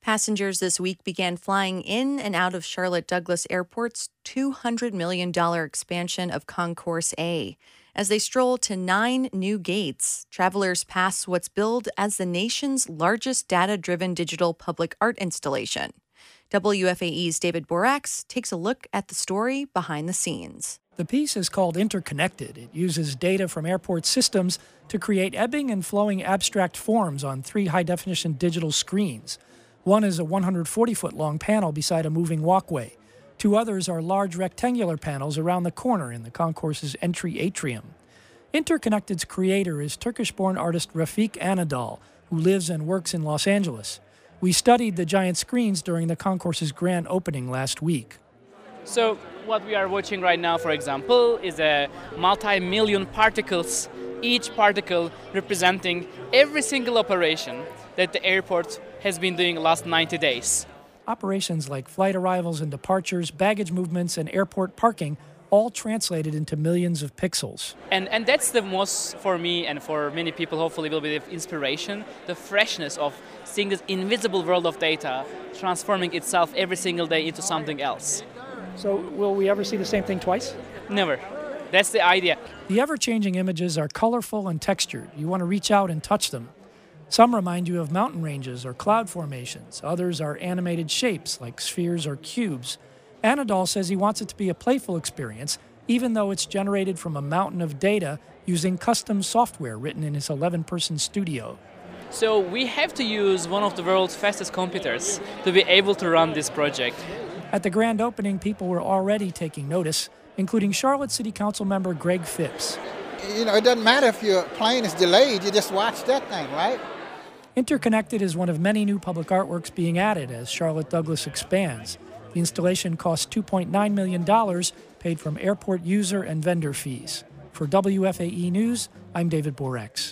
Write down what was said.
Passengers this week began flying in and out of Charlotte Douglas Airport's $200 million expansion of Concourse A. As they stroll to 9 new gates, travelers pass what's billed as the nation's largest data-driven digital public art installation. WFAE's David Borax takes a look at the story behind the scenes. The piece is called Interconnected. It uses data from airport systems to create ebbing and flowing abstract forms on 3 high-definition digital screens. One is a 140-foot-long panel beside a moving walkway. 2 others are large rectangular panels around the corner in the concourse's entry atrium. Interconnected's creator is Turkish-born artist Rafik Anadol, who lives and works in Los Angeles. We studied the giant screens during the concourse's grand opening last week. So what we are watching right now, for example, is a multi-million particles, each particle representing every single operation that the airport has been doing the last 90 days. Operations like flight arrivals and departures, baggage movements, and airport parking all translated into millions of pixels. And that's the most, for me and for many people, hopefully will be the inspiration, the freshness of seeing this invisible world of data transforming itself every single day into something else. So will we ever see the same thing twice? Never. That's the idea. The ever-changing images are colorful and textured. You want to reach out and touch them. Some remind you of mountain ranges or cloud formations. Others are animated shapes like spheres or cubes. Anadol says he wants it to be a playful experience, even though it's generated from a mountain of data using custom software written in his 11-person studio. So we have to use one of the world's fastest computers to be able to run this project. At the grand opening, people were already taking notice, including Charlotte City Council member Greg Phipps. You know, it doesn't matter if your plane is delayed, you just watch that thing, right? Interconnected is one of many new public artworks being added as Charlotte Douglas expands. The installation costs $2.9 million, paid from airport user and vendor fees. For WFAE News, I'm David Borax.